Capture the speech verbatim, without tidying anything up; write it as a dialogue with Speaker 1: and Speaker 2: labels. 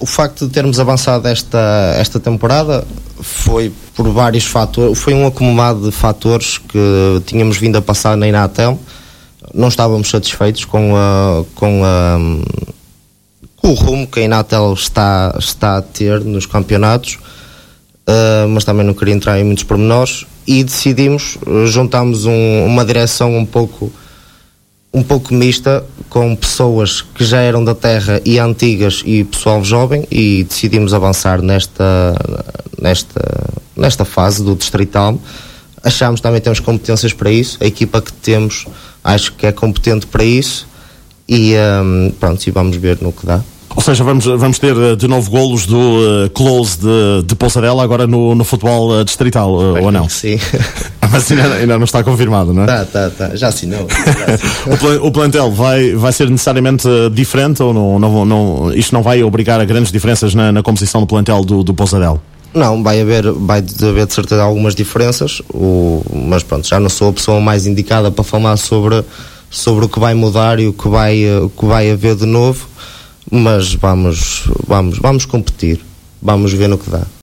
Speaker 1: o facto de termos avançado esta, esta temporada foi por vários fatores, foi um acumulado de fatores que tínhamos vindo a passar na Inatel. Não estávamos satisfeitos com, a, com, a, com o rumo que a Inatel está, está a ter nos campeonatos, uh, mas também não queria entrar em muitos pormenores, e decidimos, juntámos um, uma direção um pouco um pouco mista, com pessoas que já eram da terra e antigas e pessoal jovem, e decidimos avançar nesta, nesta, nesta fase do distrital. Achámos que também temos competências para isso, a equipa que temos acho que é competente para isso, e um, pronto, e vamos ver no que dá.
Speaker 2: Ou seja, vamos, vamos ter de novo golos do uh, Close de, de Poussadela agora no, no futebol uh, distrital, uh, ou não?
Speaker 1: Sim.
Speaker 2: Mas ainda, ainda não está confirmado, não é?
Speaker 1: Tá, tá, tá. Já assinou. Já assinou.
Speaker 2: o, plan, o plantel vai, vai ser necessariamente uh, diferente, ou não, não, não, isto não vai obrigar a grandes diferenças na, na composição do plantel do, do Poussadela?
Speaker 1: Não, vai haver, vai haver de certeza algumas diferenças, o, mas pronto, já não sou a pessoa mais indicada para falar sobre, sobre o que vai mudar e o que vai, o que vai haver de novo. Mas vamos, vamos, vamos competir, vamos ver no que dá.